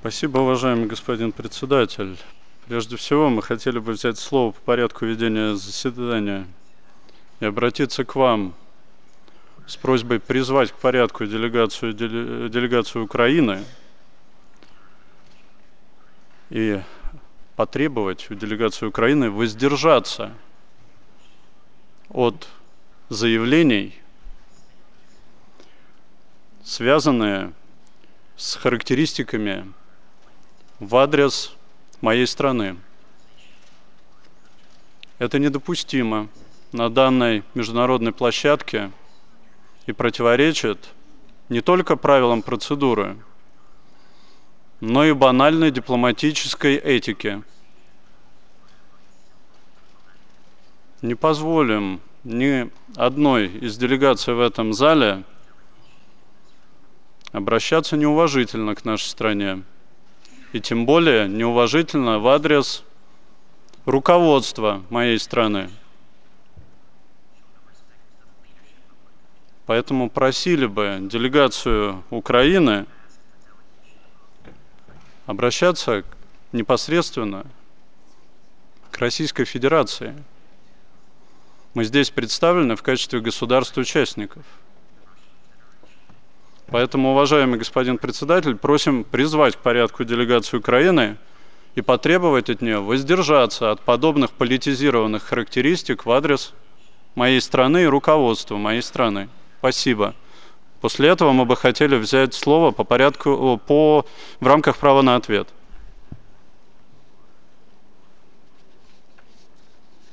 Спасибо, уважаемый господин председатель. Прежде всего, мы хотели бы взять слово по порядку ведения заседания и обратиться к вам с просьбой призвать к порядку делегацию Украины и потребовать у делегации Украины воздержаться от заявлений, связанных с характеристиками в адрес моей страны. Это недопустимо на данной международной площадке и противоречит не только правилам процедуры, но и банальной дипломатической этике. Не позволим ни одной из делегаций в этом зале обращаться неуважительно к нашей стране, и тем более неуважительно в адрес руководства моей страны. Поэтому просили бы делегацию Украины обращаться непосредственно к Российской Федерации. Мы здесь представлены в качестве государств-участников. Поэтому, уважаемый господин председатель, просим призвать к порядку делегацию Украины и потребовать от нее воздержаться от подобных политизированных характеристик в адрес моей страны и руководства моей страны. Спасибо. После этого мы бы хотели взять слово по порядку в рамках права на ответ.